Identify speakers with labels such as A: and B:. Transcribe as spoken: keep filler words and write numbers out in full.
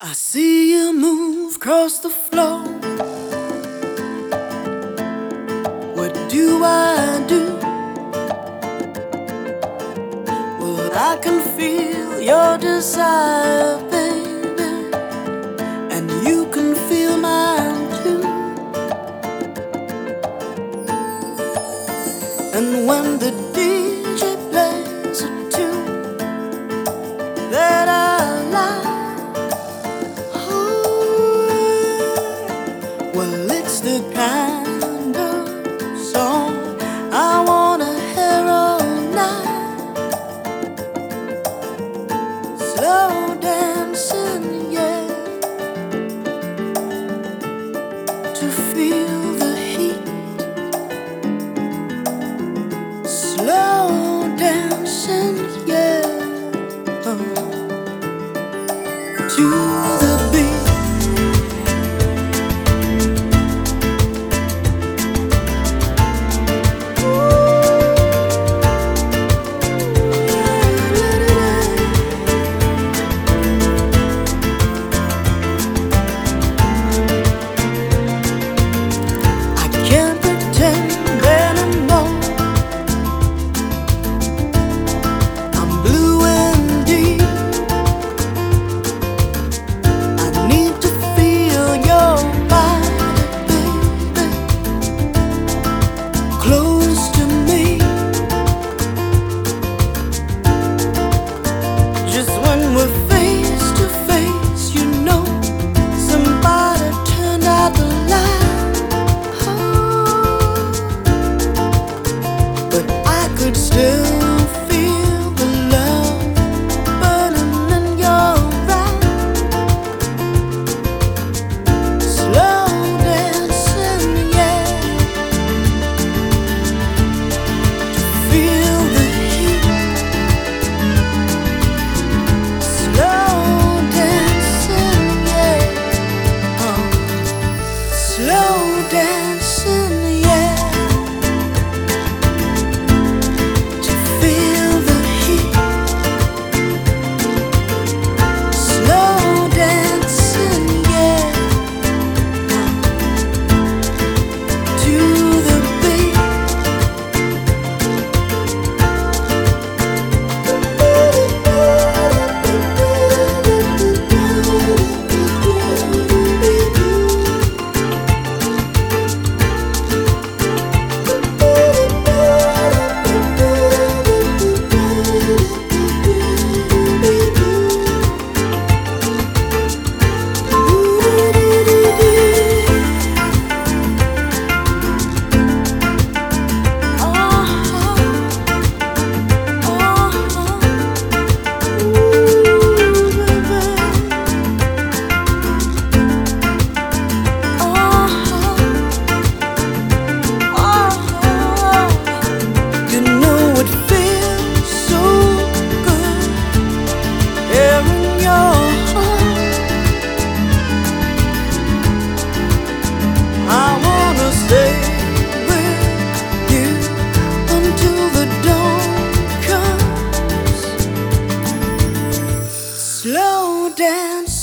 A: I see you move across the floor. What do I do? Well, I can feel your desire, baby, and you can feel mine too. And when the D J plays a tune that I like, well, it's the kind of song I wanna hear all night. Slow dancing, yeah, to feel the heat. Slow dancing, yeah, uh, to the beat. Still feel the love burning in your eyes. Slow dancing, yeah, to feel the heat. Slow dancing, yeah, uh, slow dancing, yeah. Slow dance.